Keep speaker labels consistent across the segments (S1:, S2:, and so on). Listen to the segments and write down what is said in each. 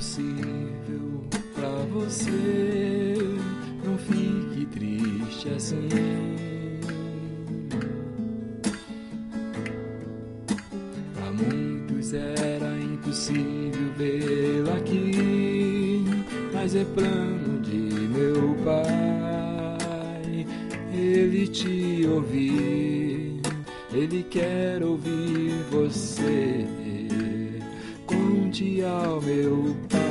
S1: impossível pra você, não fique triste assim. Pra muitos era impossível vê-la aqui, mas é plano de meu Pai, Ele te ouvir, Ele quer ouvir você. Conte ao meu Pai.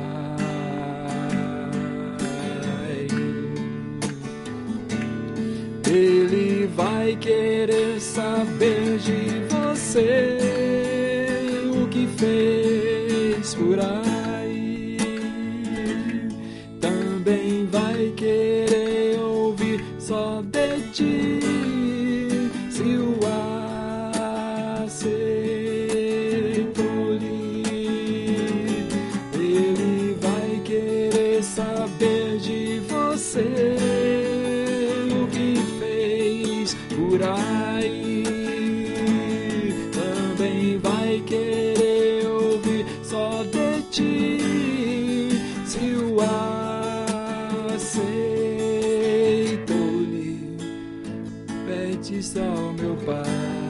S1: Ele vai querer saber de você o que fez por aí. Também vai querer ouvir só de ti, se o aceitou-lhe. Ele vai querer saber de você o que fez por aí. Também vai querer ouvir só de ti, se o aceitou-lhe. Pede ao meu Pai.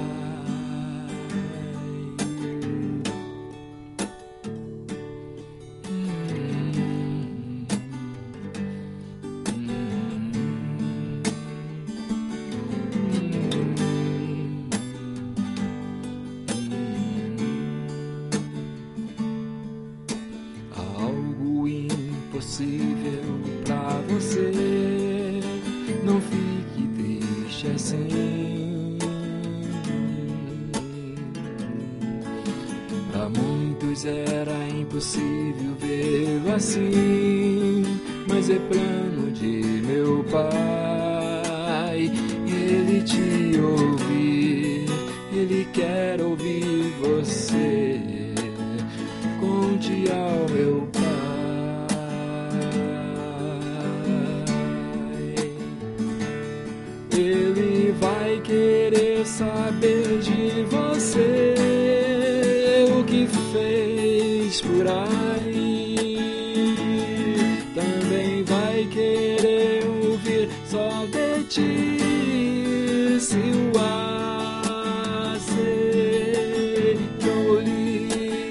S1: Algo impossível pra você, não fique triste assim. Pra muitos era impossível vê-lo assim, mas é plano de meu Pai, Ele te ouvir, Ele quer ouvir você. Conte ao meu Pai. Ele vai querer saber de você o que fez por aí. Também vai querer ouvir só de ti, se o aceitou-lhe.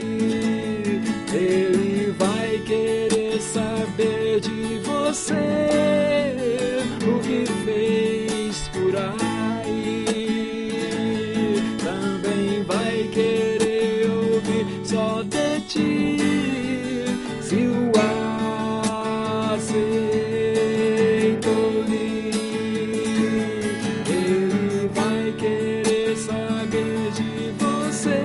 S1: Ele vai querer saber de você o que fez por aí. Também vai querer ouvir só de ti, se o aceitou-lhe. Ele vai querer saber de você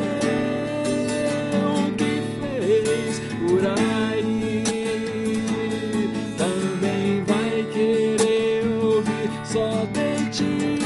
S1: o que fez por aí. Também vai querer ouvir só de ti,